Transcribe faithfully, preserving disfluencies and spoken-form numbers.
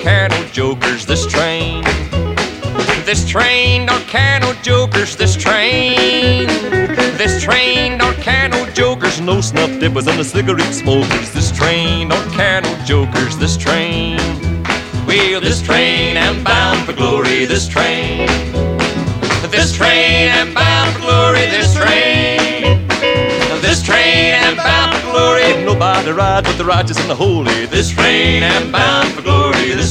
can no jokers, this train. This train don't can no jokers, this train. This train don't can no jokers, no snuff dippers and the cigarette smokers. This train don't can no jokers, this train. Well, this train am bound for glory, this train. This train am bound for glory, this train. This train am bound for glory. Nobody rides but the righteous and the holy. This train am bound for glory, this